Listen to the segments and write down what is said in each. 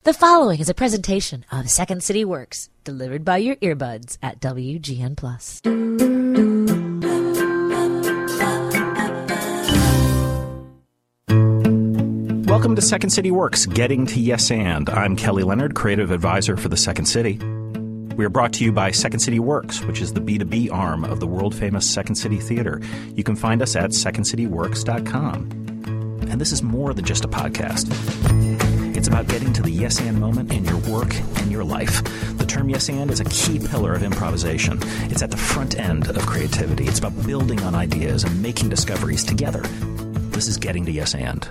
The following is a presentation of Second City Works, delivered by your earbuds at WGN+. Welcome to Second City Works, Getting to Yes And. I'm Kelly Leonard, creative advisor for the Second City. We are brought to you by Second City Works, which is the B2B arm of the world-famous Second City Theater. You can find us at secondcityworks.com. And this is more than just a podcast. It's about getting to the yes and moment in your work and your life. The term yes and is a key pillar of improvisation. It's at the front end of creativity. It's about building on ideas and making discoveries together. This is Getting to Yes And.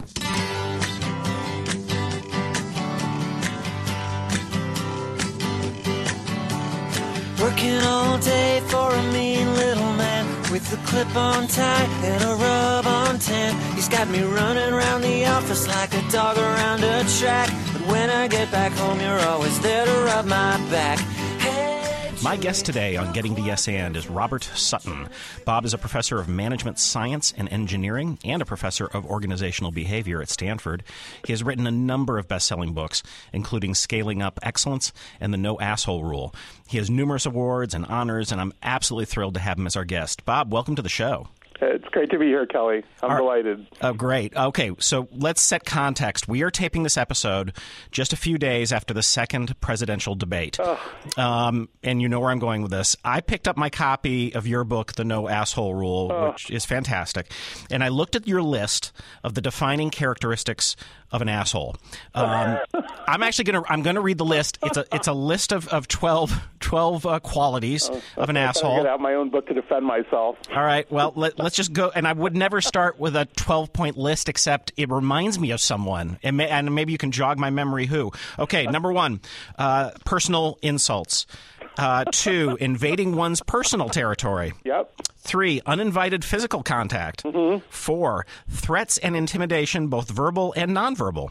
Working all day for a mean little man with a clip-on tie and a rub-on tan. He's got me running around the office like a dog around a track. But when I get back home, you're always there to rub my back. My guest today on Getting to Yes And is Robert Sutton. Bob is a professor of management science and engineering and a professor of organizational behavior at Stanford. He has written a number of best-selling books, including Scaling Up Excellence and The No Asshole Rule. He has numerous awards and honors, and I'm absolutely thrilled to have him as our guest. Bob, welcome to the show. It's great to be here, Kelly. I'm delighted. Oh, great. Okay, so let's set context. We are taping this episode just a few days after the second presidential debate. And you know where I'm going with this. I picked up my copy of your book, The No Asshole Rule, which is fantastic. And I looked at your list of the defining characteristics of an asshole. I'm actually going to read the list. It's a list of 12 qualities of an asshole. I'm going to have my own book to defend myself. All right. Well, let's just go. And I would never start with a 12-point list, except it reminds me of someone. And maybe you can jog my memory who. Okay, number 1, personal insults. 2, invading one's personal territory. Yep. 3, uninvited physical contact. 4, threats and intimidation, both verbal and nonverbal.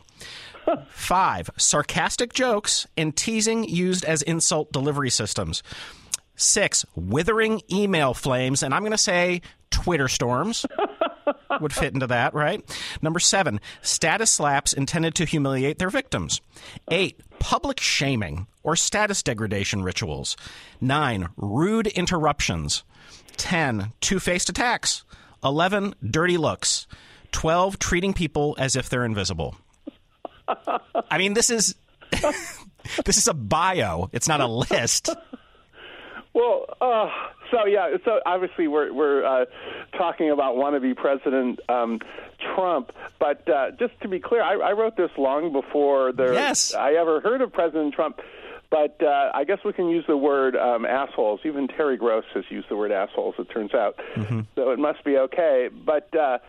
5, sarcastic jokes and teasing used as insult delivery systems. 6, withering email flames, and I'm going to say Twitter storms would fit into that, right? Number 7, status slaps intended to humiliate their victims. 8, public shaming or status degradation rituals. 9, rude interruptions. 10, two-faced attacks. 11, dirty looks. 12, treating people as if they're invisible. I mean, this is this is a bio. It's not a list. Well, so obviously we're talking about wannabe President Trump, but just to be clear, I wrote this long before I ever heard of President Trump. But I guess we can use the word assholes. Even Terry Gross has used the word assholes, it turns out. So it must be okay. But,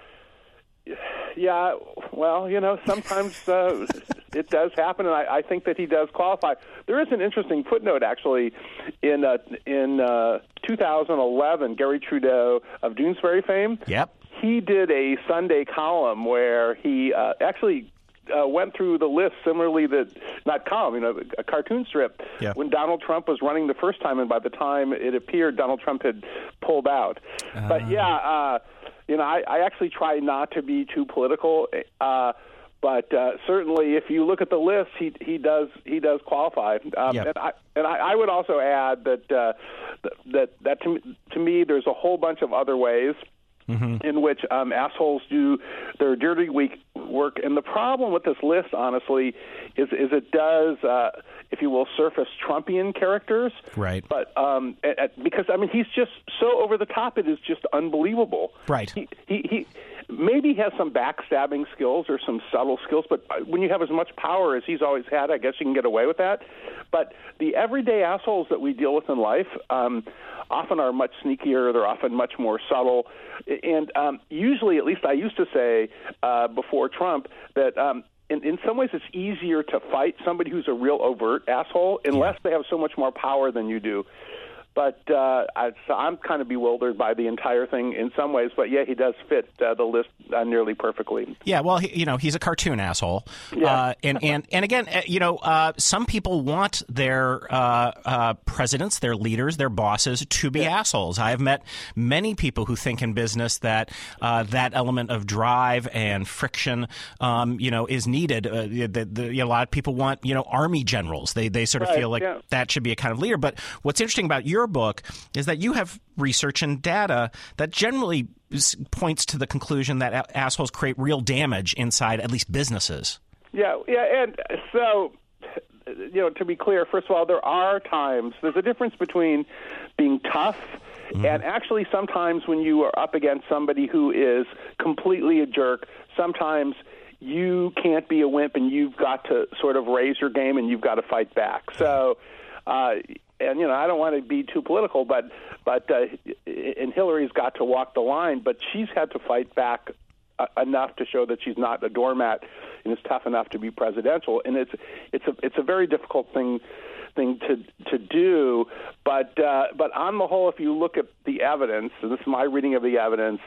yeah, well, sometimes it does happen, and I think that he does qualify. There is an interesting footnote, actually, in 2011, Gary Trudeau of Doonesbury fame. Yep. He did a Sunday column where he actually went through the list similarly not column, a cartoon strip, when Donald Trump was running the first time, and by the time it appeared, Donald Trump had pulled out. But I actually try not to be too political, but certainly if you look at the list, he does qualify. And I would also add that to me there's a whole bunch of other ways in which assholes do their dirty work. And the problem with this list, honestly, is it does, if you will, surface Trumpian characters. Right. But because, he's just so over the top, it is just unbelievable. Right. He maybe has some backstabbing skills or some subtle skills, but when you have as much power as he's always had, I guess you can get away with that. But the everyday assholes that we deal with in life often are much sneakier. They're often much more subtle. And usually, at least I used to say before Trump, that in some ways it's easier to fight somebody who's a real overt asshole unless they have so much more power than you do. So I'm kind of bewildered by the entire thing in some ways. But yeah, he does fit the list nearly perfectly. Yeah, well, he's a cartoon asshole. Yeah. And again, some people want their presidents, their leaders, their bosses to be assholes. I have met many people who think in business that that element of drive and friction, is needed. A lot of people want, army generals. They sort of feel like that should be a kind of leader. But what's interesting about your book is that you have research and data that generally points to the conclusion that assholes create real damage inside at least businesses. Yeah, and so, to be clear, first of all, there's a difference between being tough and actually sometimes when you are up against somebody who is completely a jerk, sometimes you can't be a wimp and you've got to sort of raise your game and you've got to fight back. So, and I don't want to be too political, but and Hillary's got to walk the line, but she's had to fight back enough to show that she's not a doormat and is tough enough to be presidential. And it's a very difficult thing to do. But on the whole, if you look at the evidence, and this is my reading of the evidence.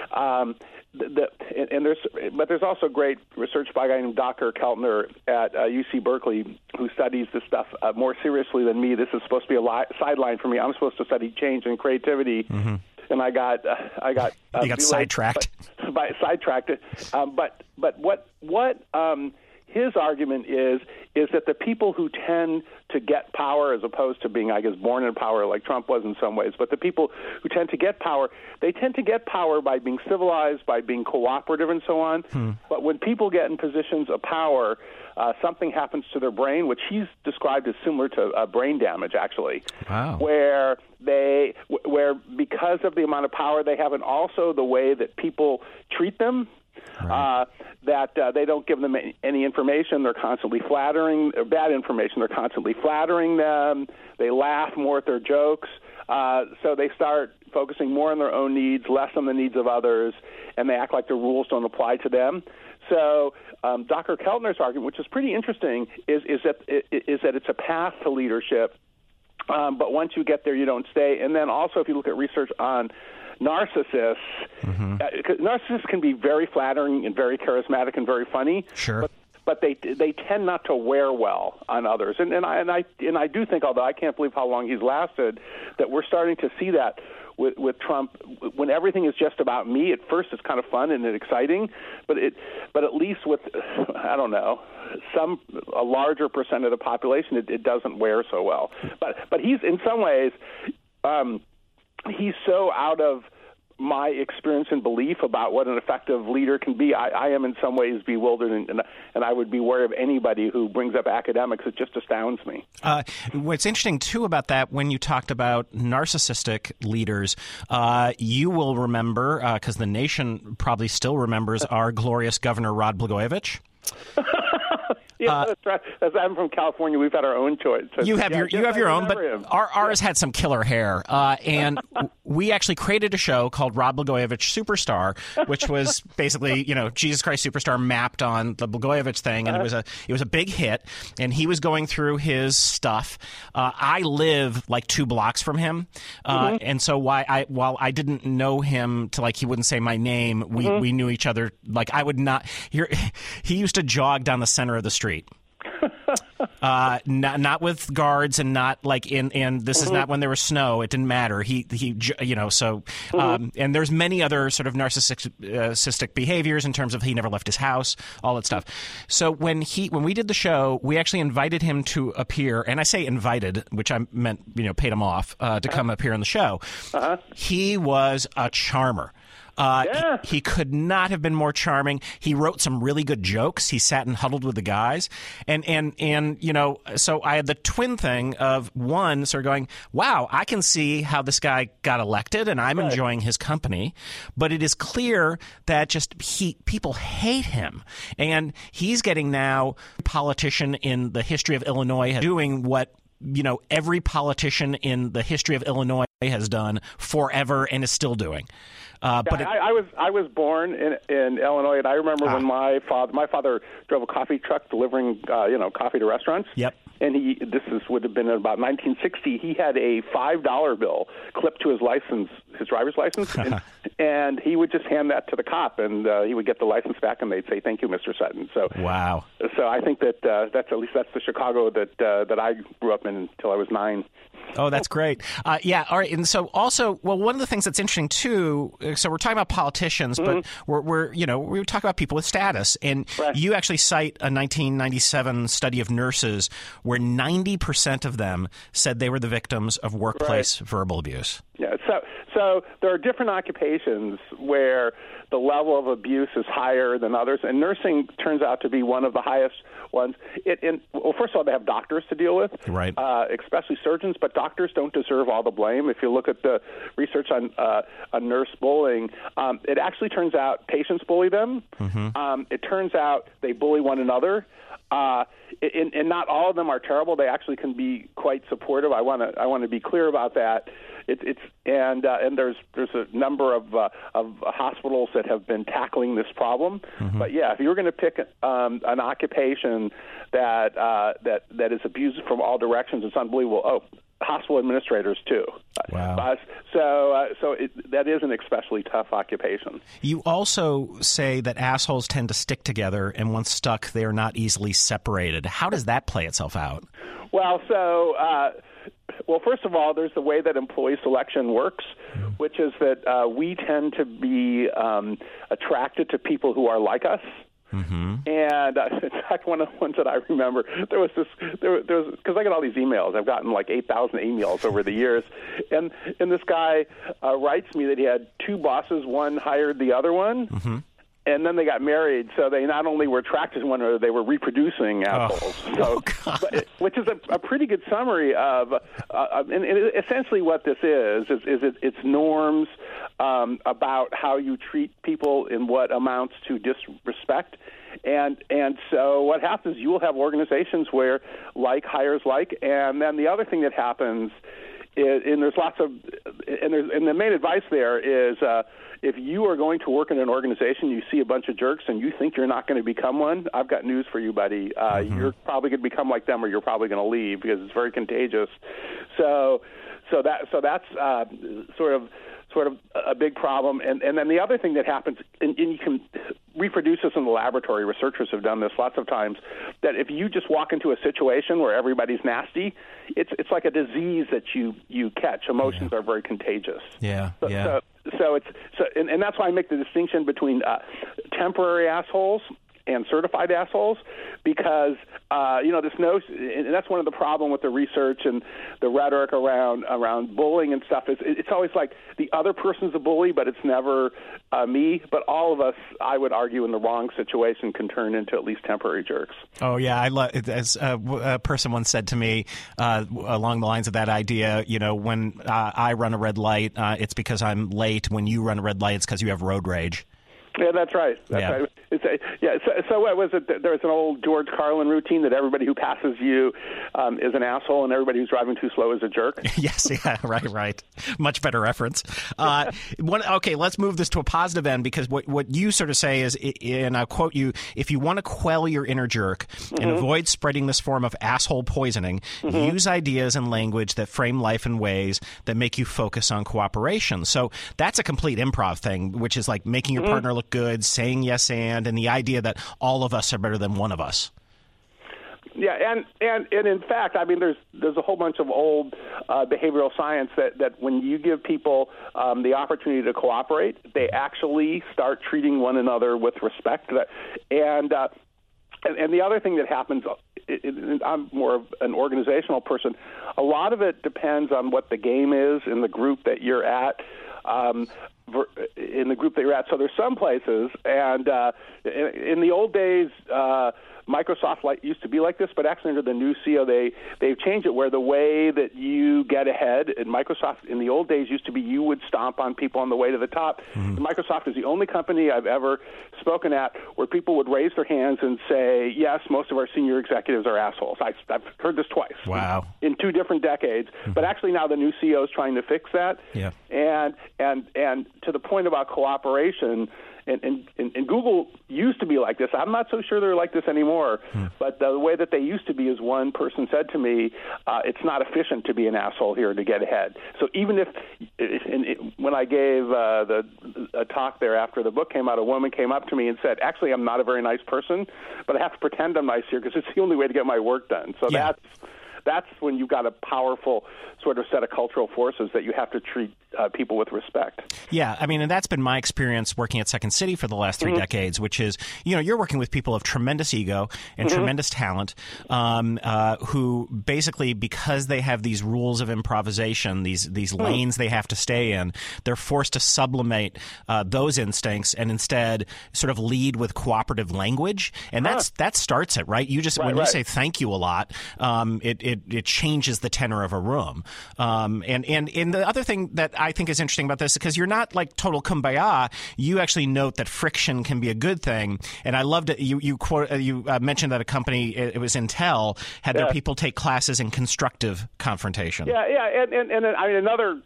There's also great research by a guy named Dr. Keltner at UC Berkeley who studies this stuff more seriously than me. This is supposed to be a sideline for me. I'm supposed to study change and creativity, and I got sidetracked. Sidetracked. But what his argument is that the people who tend to get power, as opposed to being, I guess, born in power like Trump was in some ways, but the people who tend to get power, they tend to get power by being civilized, by being cooperative and so on. But when people get in positions of power, something happens to their brain, which he's described as similar to brain damage, actually. Wow. Where because of the amount of power they have and also the way that people treat them, right. That they don't give them any information. They're constantly flattering, or bad information. They're constantly flattering them. They laugh more at their jokes. So they start focusing more on their own needs, less on the needs of others, and they act like the rules don't apply to them. So Dr. Keltner's argument, which is pretty interesting, is that it's a path to leadership, but once you get there, you don't stay. And then also, if you look at research on narcissists, narcissists can be very flattering and very charismatic and very funny. Sure. But they tend not to wear well on others. And I do think, although I can't believe how long he's lasted, that we're starting to see that with Trump. When everything is just about me, at first it's kind of fun and exciting, but at least with, I don't know, a larger percent of the population, it doesn't wear so well. But he's, in some ways, he's so out of my experience and belief about what an effective leader can be. I am in some ways bewildered, and I would be wary of anybody who brings up academics. It just astounds me. What's interesting, too, about that, when you talked about narcissistic leaders, you will remember, because the nation probably still remembers, our glorious Governor Rod Blagojevich. Yeah, that's right. As I'm from California, we've had our own choice. So you have your own, but ours had some killer hair. And we actually created a show called Rod Blagojevich Superstar, which was basically, Jesus Christ Superstar mapped on the Blagojevich thing, and it was a big hit. And he was going through his stuff. I live like 2 blocks from him, and so while I didn't know him to he wouldn't say my name, we knew each other. I would not. He used to jog down the center of the street. Not with guards and not and this is not when there was snow. It didn't matter. And there's many other sort of narcissistic behaviors in terms of he never left his house, all that stuff. So when we did the show, we actually invited him to appear, and I say invited, which I meant paid him off to come appear on the show. He was a charmer. He could not have been more charming. He wrote some really good jokes. He sat and huddled with the guys. And so I had the twin thing of one sort of going, wow, I can see how this guy got elected and I'm enjoying his company. But it is clear that people hate him. And he's getting now a politician in the history of Illinois doing what every politician in the history of Illinois has done forever and is still doing. But I was born in Illinois, and I remember when my father drove a coffee truck delivering coffee to restaurants. Yep. And would have been about 1960. He had a $5 bill clipped to his driver's license, and he would just hand that to the cop, and he would get the license back, and they'd say, "Thank you, Mr. Sutton." So wow. So I think that's the Chicago that I grew up in until I was 9. Oh, that's great. Yeah. All right. And so also, one of the things that's interesting too. So we're talking about politicians, but we talk about people with status, and you actually cite a 1997 study of nurses where 90% of them said they were the victims of workplace verbal abuse. Yeah. So there are different occupations where the level of abuse is higher than others, and nursing turns out to be one of the highest ones. Well, first of all, they have doctors to deal with, right? Especially surgeons, but doctors don't deserve all the blame. If you look at the research on nurse bullying, it actually turns out patients bully them. Mm-hmm. It turns out they bully one another. And not all of them are terrible. They actually can be quite supportive. I want to be clear about that. And there's a number of hospitals that have been tackling this problem. Mm-hmm. But yeah, if you were going to pick an occupation that is abused from all directions, it's unbelievable. Oh, hospital administrators too. Wow. That is an especially tough occupation. You also say that assholes tend to stick together, and once stuck, they are not easily separated. How does that play itself out? Well, first of all, there's the way that employee selection works, which is that we tend to be attracted to people who are like us. Mm-hmm. And in fact, one of the ones that I remember, there was because I get all these emails. I've gotten like 8,000 emails over the years, and this guy writes me that he had 2 bosses. One hired the other one. Mm-hmm. And then they got married, so they not only were attracted to one another, they were reproducing assholes. Which is a pretty good summary of, and essentially what this is it's norms about how you treat people in what amounts to disrespect. And so what happens, you will have organizations where like hires like, and then the other thing that happens is, and the main advice there is, if you are going to work in an organization, you see a bunch of jerks, and you think you're not going to become one, I've got news for you, buddy. You're probably going to become like them, or you're probably going to leave because it's very contagious. So that's sort of a big problem. And then the other thing that happens, and you can reproduce this in the laboratory, researchers have done this lots of times, that if you just walk into a situation where everybody's nasty, it's like a disease that you catch. Emotions are very contagious. Yeah. And that's why I make the distinction between temporary assholes and certified assholes, because this notion, and that's one of the problem with the research and the rhetoric around bullying and stuff. It's always like the other person's a bully, but it's never me. But all of us, I would argue, in the wrong situation, can turn into at least temporary jerks. Oh yeah, as a person once said to me along the lines of that idea. When I run a red light, it's because I'm late. When you run a red light, it's because you have road rage. Yeah, that's right. Right. So what was it? There was an old George Carlin routine that everybody who passes you is an asshole, and everybody who's driving too slow is a jerk. Yes, yeah, right. Much better reference. Okay, let's move this to a positive end, because what you sort of say is, and I'll quote you, if you want to quell your inner jerk and avoid spreading this form of asshole poisoning, use ideas and language that frame life in ways that make you focus on cooperation. So that's a complete improv thing, which is like making your partner look good, saying yes and the idea that all of us are better than one of us. Yeah, and in fact, I mean, there's a whole bunch of old behavioral science that when you give people the opportunity to cooperate, they actually start treating one another with respect. And the other thing that happens, I'm more of an organizational person, a lot of it depends on what the game is in the group that you're at. So there's some places, and in the old days, Microsoft used to be like this, but actually under the new CEO, they've changed it where the way that you get ahead, and Microsoft in the old days used to be you would stomp on people on the way to the top. Mm-hmm. Microsoft is the only company I've ever spoken at where people would raise their hands and say, yes, most of our senior executives are assholes. I've heard this twice. Wow. In 2 different decades. Mm-hmm. But actually now the new CEO is trying to fix that. Yeah. And to the point about cooperation, and Google used to be like this. I'm not so sure they're like this anymore. But the way that they used to be is one person said to me, it's not efficient to be an asshole here to get ahead. So even when I gave a talk there after the book came out, a woman came up to me and said, actually, I'm not a very nice person, but I have to pretend I'm nice here because it's the only way to get my work done. So that's when you've got a powerful sort of set of cultural forces that you have to treat people with respect. Yeah, I mean, and that's been my experience working at Second City for the last 3 decades, which is, you're working with people of tremendous ego and tremendous talent who basically, because they have these rules of improvisation, these lanes they have to stay in, they're forced to sublimate those instincts and instead sort of lead with cooperative language. And that starts it, right? You just when you say thank you a lot, it changes the tenor of a room. And the other thing that I think is interesting about this, because you're not like total kumbaya, you actually note that friction can be a good thing. And I loved it. You mentioned that a company, it was Intel, had their people take classes in constructive confrontation. Yeah, and I mean another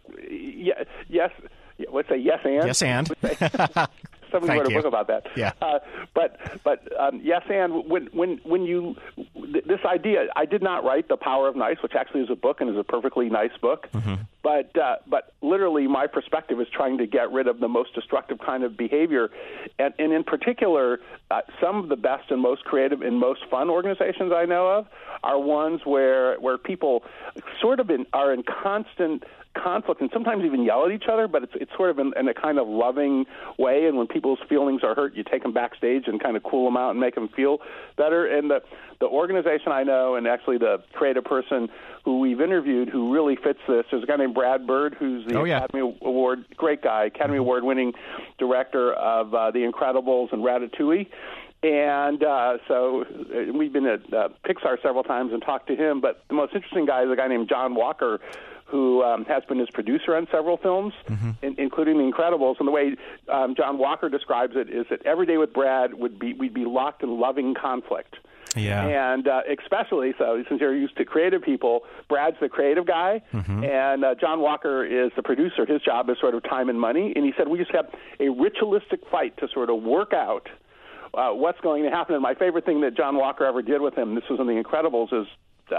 let's say yes and. Yes and. Somebody wrote a book about that. Yeah. But yes, and when you this idea, I did not write The Power of Nice, which actually is a book and is a perfectly nice book. Mm-hmm. But literally, my perspective is trying to get rid of the most destructive kind of behavior, and in particular, some of the best and most creative and most fun organizations I know of are ones where people sort of are in constant conflict and sometimes even yell at each other, but it's sort of in a kind of loving way. And when people's feelings are hurt, you take them backstage and kind of cool them out and make them feel better. And the organization I know, and actually the creative person who we've interviewed who really fits this, is a guy named Brad Bird, who's the Academy Award, great guy, Academy Award-winning director of The Incredibles and Ratatouille. And so we've been at Pixar several times and talked to him. But the most interesting guy is a guy named John Walker, who has been his producer on several films, including The Incredibles. And the way John Walker describes it is that every day with Brad we'd be locked in loving conflict. Yeah. And especially so, since you're used to creative people, Brad's the creative guy, and John Walker is the producer. His job is sort of time and money. And he said we just have a ritualistic fight to sort of work out what's going to happen. And my favorite thing that John Walker ever did with him, this was in The Incredibles, is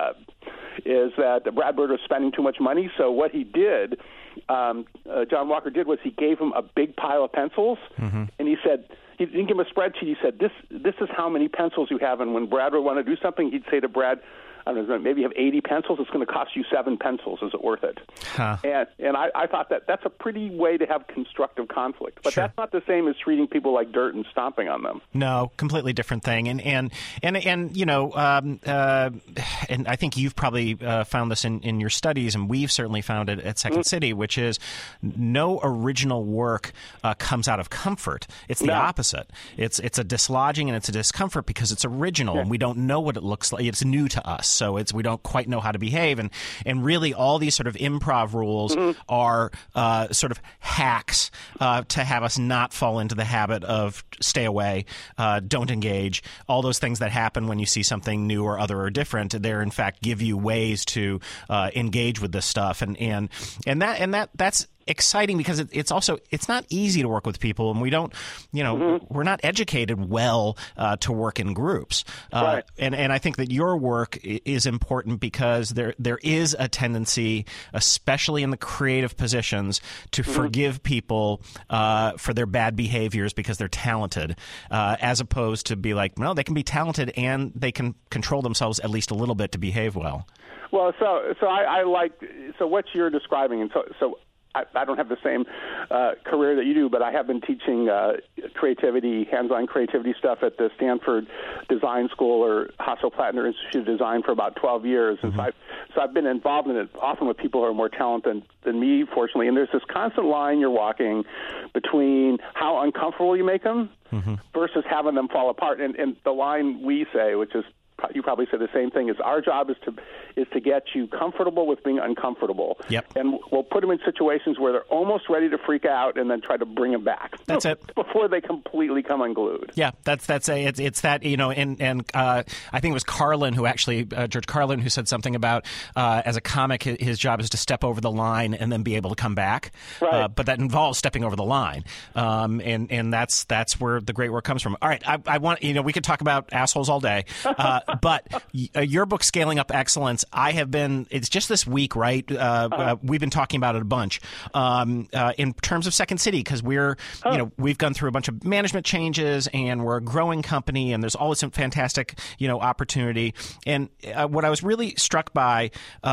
that Brad Bird was spending too much money. So what he did, John Walker did, was he gave him a big pile of pencils, and he said, he didn't give him a spreadsheet. He said, this is how many pencils you have. And when Brad would want to do something, he'd say to Brad, I don't know, maybe you have 80 pencils. It's going to cost you 7 pencils. Is it worth it? Huh. And I thought that's a pretty way to have constructive conflict. But that's not the same as treating people like dirt and stomping on them. No, completely different thing. And you know, and I think you've probably found this in your studies, and we've certainly found it at Second City, which is no original work comes out of comfort. It's the opposite. It's a dislodging and it's a discomfort because it's original and we don't know what it looks like. It's new to us. So we don't quite know how to behave. And really all these sort of improv rules are sort of hacks to have us not fall into the habit of stay away, don't engage, all those things that happen when you see something new or other or different. They're in fact give you ways to engage with this stuff. And that's exciting because it's not easy to work with people, and we don't, we're not educated well to work in groups. And I think that your work is important because there is a tendency, especially in the creative positions, to forgive people for their bad behaviors because they're talented, as opposed to be like, no, they can be talented and they can control themselves at least a little bit to behave well. Well, so I like what you're describing, and so. I don't have the same career that you do, but I have been teaching creativity, hands-on creativity stuff at the Stanford Design School or Hasso-Plattner Institute of Design for about 12 years. And So I've been involved in it often with people who are more talented than me, fortunately. And there's this constant line you're walking between how uncomfortable you make them versus having them fall apart. And the line we say, which is, you probably say the same thing, is our job is to get you comfortable with being uncomfortable. Yep. And we'll put them in situations where they're almost ready to freak out, and then try to bring them back. That's it. Before they completely come unglued. Yeah, it's that, you know, and I think it was Carlin who actually, George Carlin, who said something about as a comic, his job is to step over the line and then be able to come back. Right. But that involves stepping over the line, and that's where the great work comes from. All right, I want, you know, we could talk about assholes all day. But your book, Scaling Up Excellence, it's just this week, right? We've been talking about it a bunch in terms of Second City, because we've gone through a bunch of management changes and we're a growing company and there's always some fantastic, you know, opportunity. And what I was really struck by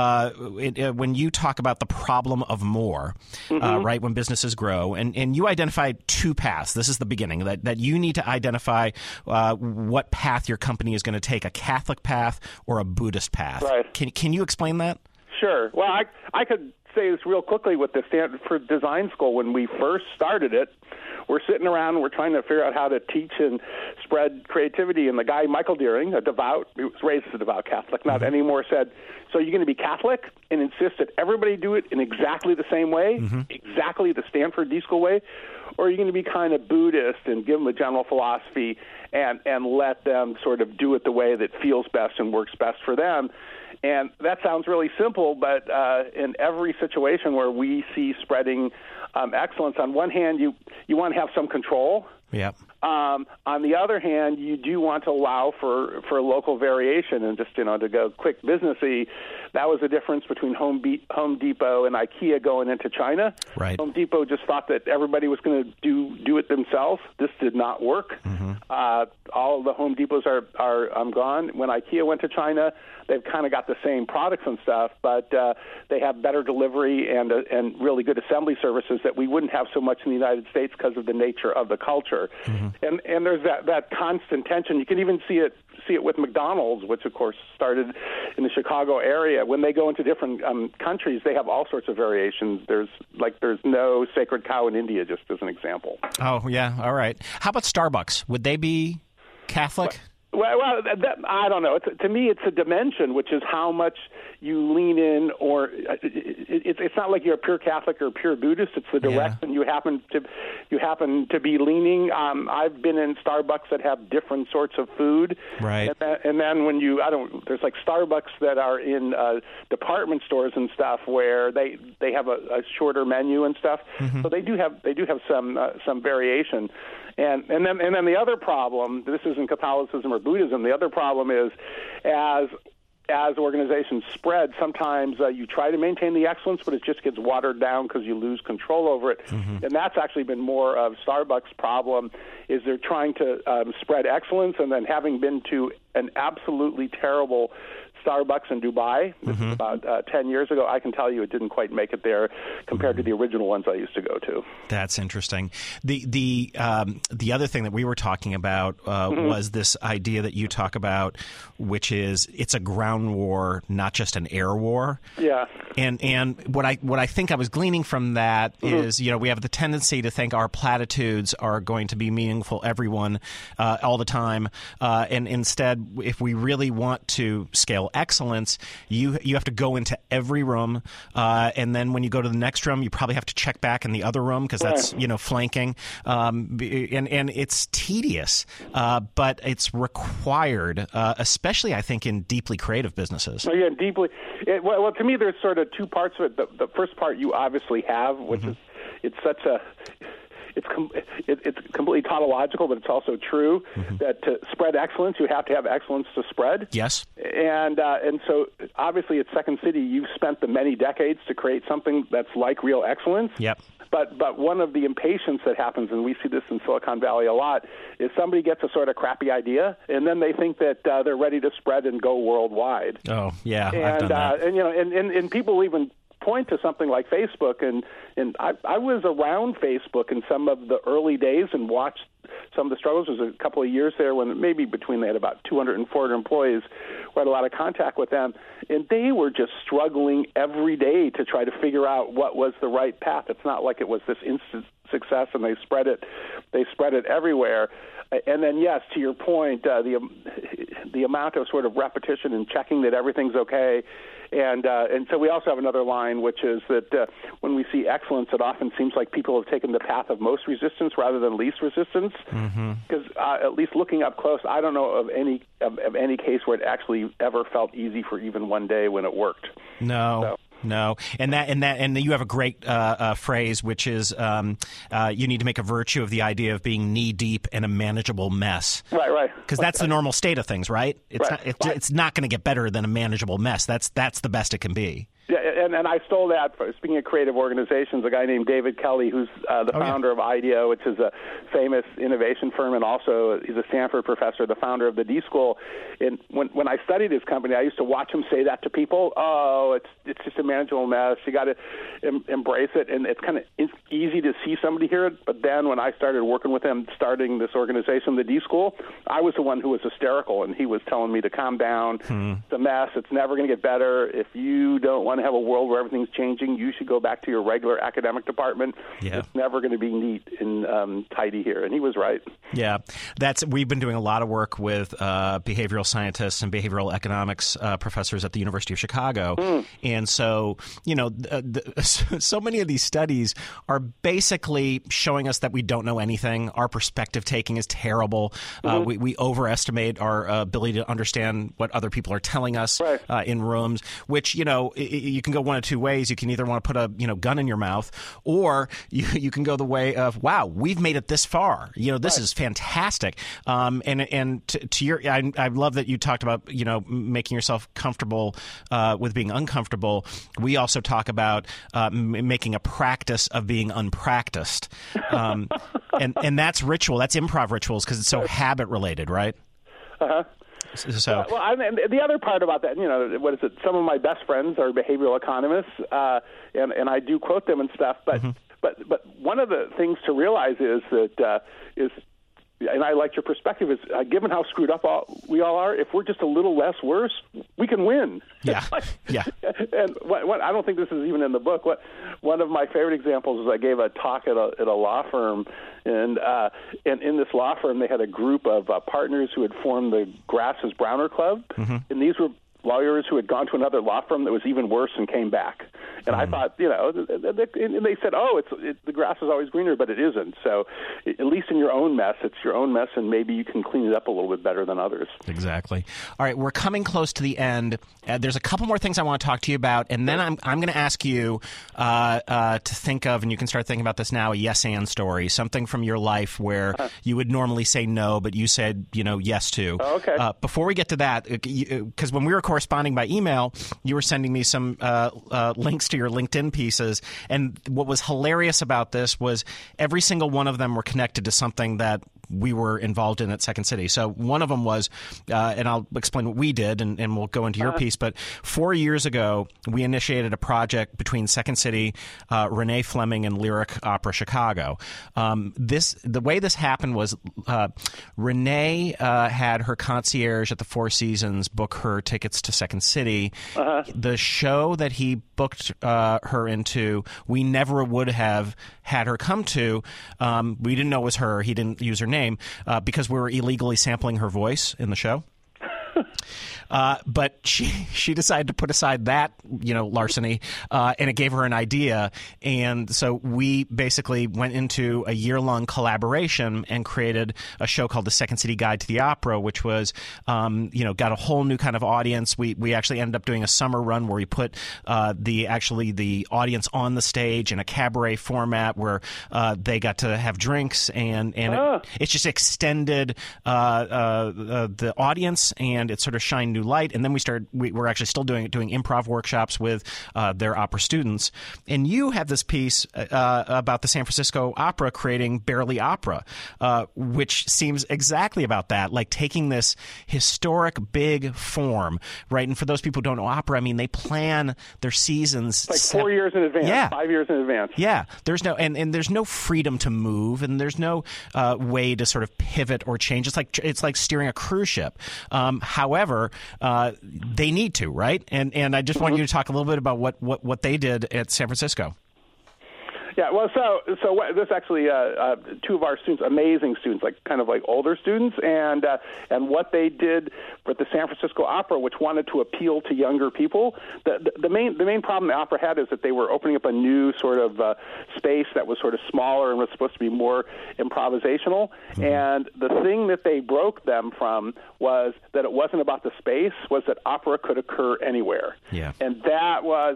when you talk about the problem of more, right, when businesses grow, and you identified two paths. This is the beginning, that you need to identify what path your company is going to take, a Catholic path or a Buddhist path. Right. Can you explain that? Sure. Well, I could say this real quickly with the Stanford Design School. When we first started it, we're sitting around and we're trying to figure out how to teach and spread creativity. And the guy, Michael Deering, he was raised as a devout Catholic, not anymore, said, so you're going to be Catholic and insist that everybody do it in exactly the same way, exactly the Stanford D School way, or are you going to be kind of Buddhist and give them a general philosophy and let them sort of do it the way that feels best and works best for them? And that sounds really simple, but in every situation where we see spreading excellence, on one hand, you want to have some control. Yeah. On the other hand, you do want to allow for local variation. And just, to go quick businessy, that was the difference between Home Depot and IKEA going into China. Right. Home Depot just thought that everybody was going to do it themselves. This did not work. All of the Home Depots are gone. When IKEA went to China, they've kind of got the same products and stuff, but they have better delivery and really good assembly services that we wouldn't have so much in the United States because of the nature of the culture. And there's that constant tension. You can even see it with McDonald's, which of course started in the Chicago area. When they go into different countries, they have all sorts of variations. There's no sacred cow in India, just as an example. Oh yeah, all right. How about Starbucks? Would they be Catholic? Well, I don't know. To me, it's a dimension, which is how much you lean in, or it's not like you're a pure Catholic or a pure Buddhist. It's the direction you happen to be leaning. I've been in Starbucks that have different sorts of food, right? And then when there's like Starbucks that are in department stores and stuff where they have a shorter menu and stuff. So they do have some variation. And then the other problem, this isn't Catholicism or Buddhism, the other problem is as organizations spread, sometimes you try to maintain the excellence, but it just gets watered down because you lose control over it. And that's actually been more of Starbucks' problem, is they're trying to spread excellence, and then having been to an absolutely terrible Starbucks in Dubai, this is about 10 years ago, I can tell you it didn't quite make it there compared to the original ones I used to go to. That's interesting. The other thing that we were talking about was this idea that you talk about, which is it's a ground war, not just an air war. Yeah. And what I think I was gleaning from that is, we have the tendency to think our platitudes are going to be meaningful everyone all the time, and instead, if we really want to scale excellence, you have to go into every room, and then when you go to the next room, you probably have to check back in the other room because that's flanking, and it's tedious, but it's required, especially I think in deeply creative businesely. Oh, yeah, deeply. Well, to me, there's sort of two parts of it. The first part you obviously have, which is it's completely tautological, but it's also true that to spread excellence, you have to have excellence to spread. Yes. And so obviously at Second City, you've spent the many decades to create something that's like real excellence. Yep. But one of the impatience that happens, and we see this in Silicon Valley a lot, is somebody gets a sort of crappy idea, and then they think that they're ready to spread and go worldwide. Oh, yeah, and, I've done that. And people even point to something like Facebook, and I was around Facebook in some of the early days and watched some of the struggles. There was a couple of years there when maybe between they had about 200 and 400 employees. We had a lot of contact with them, and they were just struggling every day to try to figure out what was the right path. It's not like it was this instant success and they spread it everywhere. And then, yes, to your point, the amount of sort of repetition and checking that everything's okay. And so we also have another line, which is that when we see excellence, it often seems like people have taken the path of most resistance rather than least resistance. Because at least looking up close, I don't know of any case where it actually ever felt easy for even one day when it worked. No. And you have a great phrase, which is you need to make a virtue of the idea of being knee deep in a manageable mess. Right. Because that's the normal state of things, right? It's not going to get better than a manageable mess. That's the best it can be. Yeah, and I stole that. Speaking of creative organizations, a guy named David Kelly, who's the founder of IDEO, which is a famous innovation firm, and also he's a Stanford professor, the founder of the D School. And when I studied his company, I used to watch him say that to people. Oh, it's just a manageable mess. You got to embrace it, and it's kind of easy to see somebody hear it. But then when I started working with him, starting this organization, the D School, I was the one who was hysterical, and he was telling me to calm down. It's a mess. It's never going to get better. If you don't want to have a world where everything's changing, you should go back to your regular academic department. Yeah. It's never going to be neat and tidy here. And he was right. Yeah, we've been doing a lot of work with behavioral scientists and behavioral economics professors at the University of Chicago. And so, so many of these studies are basically showing us that we don't know anything. Our perspective taking is terrible. We overestimate our ability to understand what other people are telling us in rooms, which, you can go one of two ways. You can either want to put a gun in your mouth, or you can go the way of, wow, we've made it this far. This is fantastic. And to your, I love that you talked about making yourself comfortable with being uncomfortable. We also talk about making a practice of being unpracticed, and that's ritual. That's improv rituals because it's so habit related, right? So, and the other part about that, what is it? Some of my best friends are behavioral economists, and I do quote them and stuff. But one of the things to realize is that and I like your perspective, is given how screwed up we all are, if we're just a little less worse, we can win. Yeah. And I don't think this is even in the book. One of my favorite examples is I gave a talk at a law firm, and in this law firm they had a group of partners who had formed the Grass is Browner Club, and these were lawyers who had gone to another law firm that was even worse and came back. And I thought, and they said, the grass is always greener, but it isn't. So at least in your own mess, it's your own mess, and maybe you can clean it up a little bit better than others. Exactly. All right, we're coming close to the end. There's a couple more things I want to talk to you about, and then I'm going to ask you to think of, and you can start thinking about this now, a yes-and story, something from your life where you would normally say no, but you said, yes to. Okay. Before we get to that, because when we were corresponding by email, you were sending me some links to your LinkedIn pieces, and what was hilarious about this was every single one of them were connected to something that we were involved in at Second City. So one of them was, and I'll explain what we did, and we'll go into your piece, but 4 years ago, we initiated a project between Second City, Renee Fleming, and Lyric Opera Chicago. The way this happened was Renee had her concierge at the Four Seasons book her tickets to Second City. The show that he booked her into, we never would have had her come to. We didn't know it was her. He didn't use her name because we were illegally sampling her voice in the show. But she decided to put aside that, larceny, and it gave her an idea. And so we basically went into a year-long collaboration and created a show called The Second City Guide to the Opera, which was, got a whole new kind of audience. We actually ended up doing a summer run where we put the audience on the stage in a cabaret format where they got to have drinks, and it's just extended the audience, and it sort of shined new new light. And then we're actually still doing improv workshops with their opera students. And you have this piece about the San Francisco Opera creating Barely Opera, which seems exactly about that, like taking this historic big form, right? And for those people who don't know opera, I mean, they plan their seasons like 4 years in advance, 5 years in advance. Yeah, there's no and there's no freedom to move, and there's no way to sort of pivot or change. It's like steering a cruise ship. However, they need to, right? And I just want you to talk a little bit about what they did at San Francisco. Yeah, well, so this actually two of our students, amazing students, kind of like older students, and what they did for the San Francisco Opera, which wanted to appeal to younger people. The main problem the opera had is that they were opening up a new sort of space that was sort of smaller and was supposed to be more improvisational. Mm-hmm. And the thing that they broke them from was that it wasn't about the space, was that opera could occur anywhere. Yeah. And that was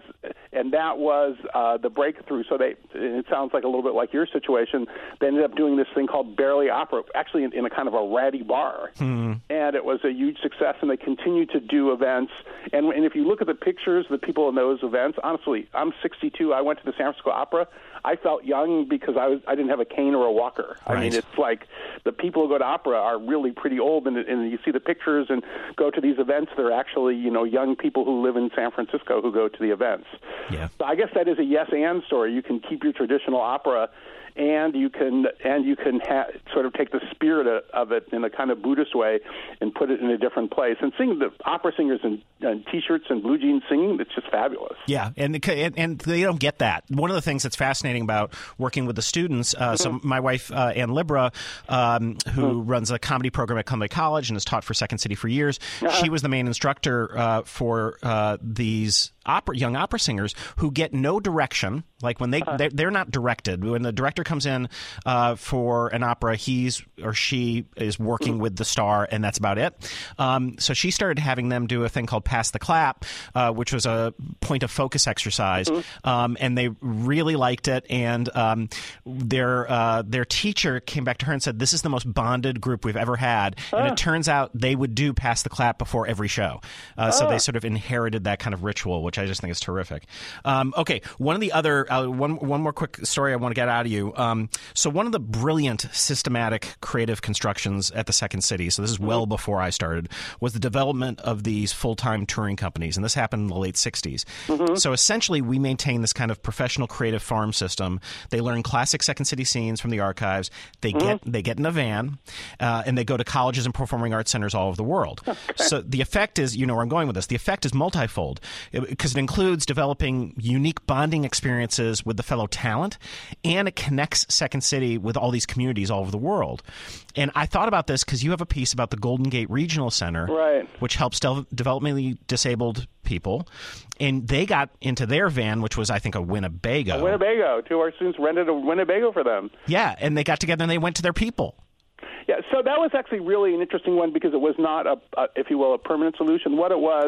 the breakthrough. So it sounds like a little bit like your situation. They ended up doing this thing called Barely Opera, actually in a kind of a ratty bar. And it was a huge success, and they continue to do events. And if you look at the pictures, the people in those events, honestly, I'm 62. I went to the San Francisco Opera. I felt young because I didn't have a cane or a walker. Right. I mean, it's like the people who go to opera are really pretty old, and you see the pictures and go to these events. They're actually, young people who live in San Francisco who go to the events. Yeah. So I guess that is a yes-and story. You can keep your traditional opera, and you can sort of take the spirit of it in a kind of Buddhist way and put it in a different place. And seeing the opera singers in T-shirts and blue jeans singing, it's just fabulous. Yeah, and they don't get that. One of the things that's fascinating about working with the students, so my wife, Ann Libra, who runs a comedy program at Columbia College and has taught for Second City for years, she was the main instructor for these young opera singers who get no direction. Like when they're not directed. When the director comes in for an opera, he's or she is working with the star, and that's about it. So she started having them do a thing called Pass the Clap, which was a point of focus exercise, and they really liked it. And their teacher came back to her and said, "This is the most bonded group we've ever had." And it turns out they would do Pass the Clap before every show. So they sort of inherited that kind of ritual, which I just think is terrific. Okay, one of the other one more quick story I want to get out of you. So one of the brilliant systematic creative constructions at the Second City, so this is well before I started, was the development of these full-time touring companies, and this happened in the late 60s. So essentially we maintain this kind of professional creative farm system. They learn classic Second City scenes from the archives. They get in a van, and they go to colleges and performing arts centers all over the world. So the effect is, you know where I'm going with this, the effect is multifold, because it includes developing unique bonding experiences with the fellow talent, and it connects Second City with all these communities all over the world. And I thought about this because you have a piece about the Golden Gate Regional Center, which helps developmentally disabled people, and they got into their van, which was, I think, a Winnebago. Two of our students rented a Winnebago for them. Yeah, and they got together and they went to their people. Yeah, so that was actually really an interesting one because it was not, if you will, a permanent solution. What it was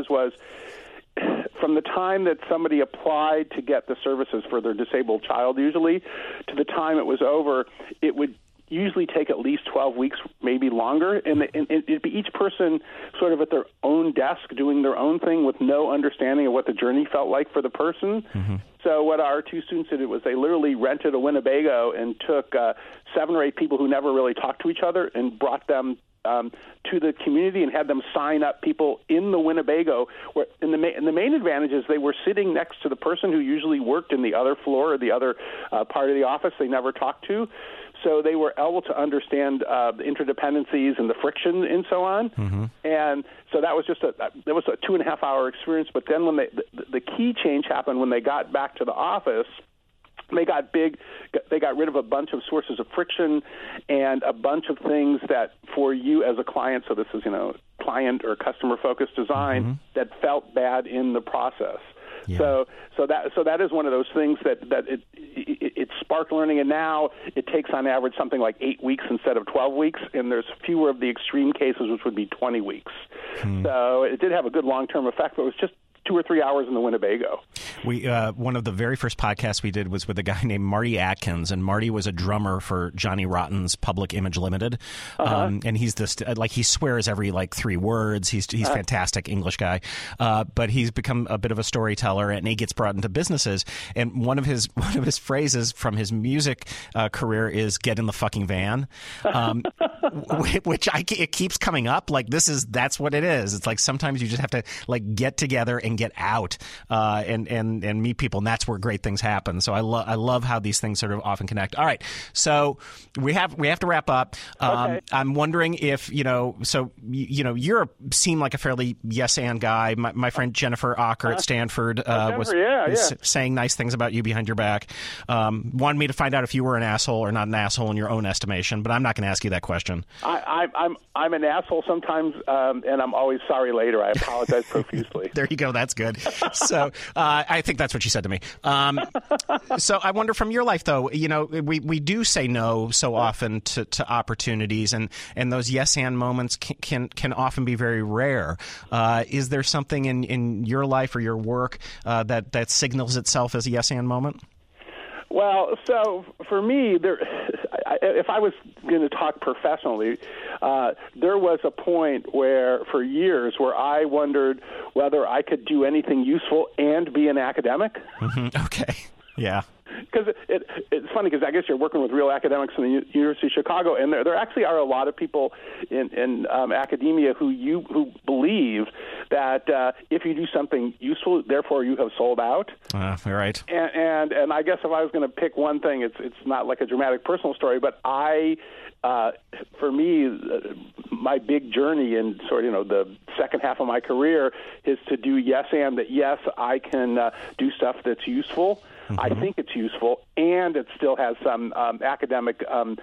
from the time that somebody applied to get the services for their disabled child, usually, to the time it was over, it would usually take at least 12 weeks, maybe longer, and it'd be each person sort of at their own desk doing their own thing with no understanding of what the journey felt like for the person. So what our two students did was they literally rented a Winnebago and took 7 or 8 people who never really talked to each other and brought them to the community and had them sign up people in the Winnebago. And the main advantage is they were sitting next to the person who usually worked in the other floor or the other part of the office they never talked to. So they were able to understand the interdependencies and the friction and so on. And so that was just a 2.5-hour experience. But then when the key change happened when they got back to the office, they got rid of a bunch of sources of friction and a bunch of things that for you as a client, so this is, client or customer-focused design, that felt bad in the process. Yeah. So that is one of those things that it sparked learning, and now it takes on average something like 8 weeks instead of 12 weeks, and there's fewer of the extreme cases, which would be 20 weeks. So it did have a good long-term effect, but it was just 2 or 3 hours in the Winnebago. One of the very first podcasts we did was with a guy named Marty Atkins, and Marty was a drummer for Johnny Rotten's Public Image Limited. And he's this he swears every 3 words. He's fantastic English guy, but he's become a bit of a storyteller, and he gets brought into businesses. And one of his phrases from his music career is "get in the fucking van," which it keeps coming up. That's what it is. It's like sometimes you just have to get together and get out and meet people, and that's where great things happen. So I love how these things sort of often connect. All right, so we have to wrap up. Okay. I'm wondering if you seem like a fairly yes and guy. My friend Jennifer Ocker at Stanford was saying nice things about you behind your back. Wanted me to find out if you were an asshole or not an asshole in your own estimation, but I'm not going to ask you that question. I'm an asshole sometimes, and I'm always sorry later. I apologize profusely. There you go. That's good. So I think that's what she said to me. So I wonder from your life, though, we do say no so often to opportunities, and those yes and moments can often be very rare. Is there something in your life or your work that signals itself as a yes and moment? Well, so for me, if I was going to talk professionally, there was a point for years where I wondered whether I could do anything useful and be an academic. Mm-hmm. Okay. Yeah. Because it's funny because I guess you're working with real academics in the University of Chicago, and there actually are a lot of people in academia who believe that if you do something useful, therefore you have sold out. Right. And I guess if I was going to pick one thing, it's not like a dramatic personal story, but for me, my big journey in sort of the second half of my career is to do yes and that. Yes, I can do stuff that's useful. Mm-hmm. I think it's useful, and it still has some academic,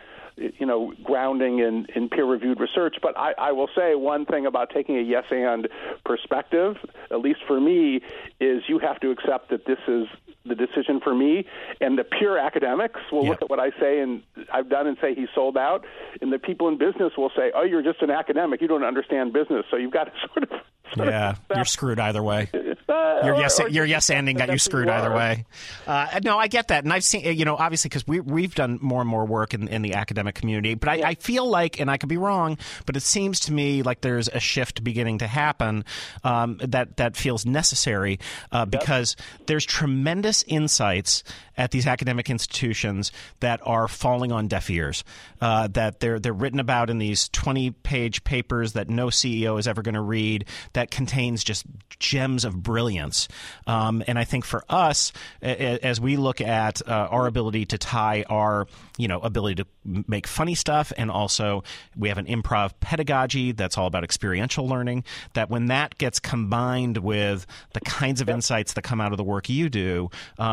grounding in peer-reviewed research. But I will say one thing about taking a yes and perspective, at least for me, is you have to accept that this is the decision for me, and the pure academics will look at what I say and I've done and say he sold out, and the people in business will say, oh, you're just an academic, you don't understand business, so you've got to sort of you're screwed either way. Your yes-anding got you screwed either way. No, I get that, and I've seen, obviously, because we've done more and more work in the academic community, but I feel like, and I could be wrong, but it seems to me like there's a shift beginning to happen that feels necessary because there's tremendous insights at these academic institutions that are falling on deaf ears, that they're written about in these 20-page papers that no CEO is ever going to read, that contains just gems of brilliance. And I think for us, as we look at our ability to tie our ability to make funny stuff, and also we have an improv pedagogy that's all about experiential learning, that when that gets combined with the kinds of insights that come out of the work you do,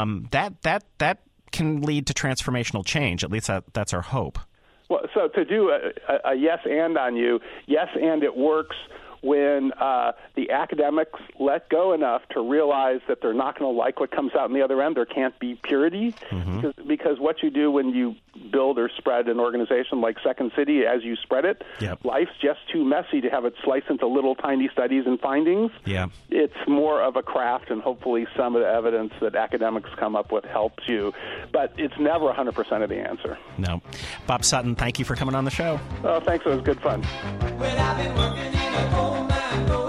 that can lead to transformational change. At least that's our hope. Well, so to do a yes and on you, yes and it works when the academics let go enough to realize that they're not going to like what comes out on the other end. There can't be purity, because what you do when you build or spread an organization like Second City, as you spread it, life's just too messy to have it sliced into little tiny studies and findings. Yeah. It's more of a craft, and hopefully some of the evidence that academics come up with helps you. But it's never 100% of the answer. No. Bob Sutton, thank you for coming on the show. Oh, thanks. It was good fun. Well, I've been working in a coal mine.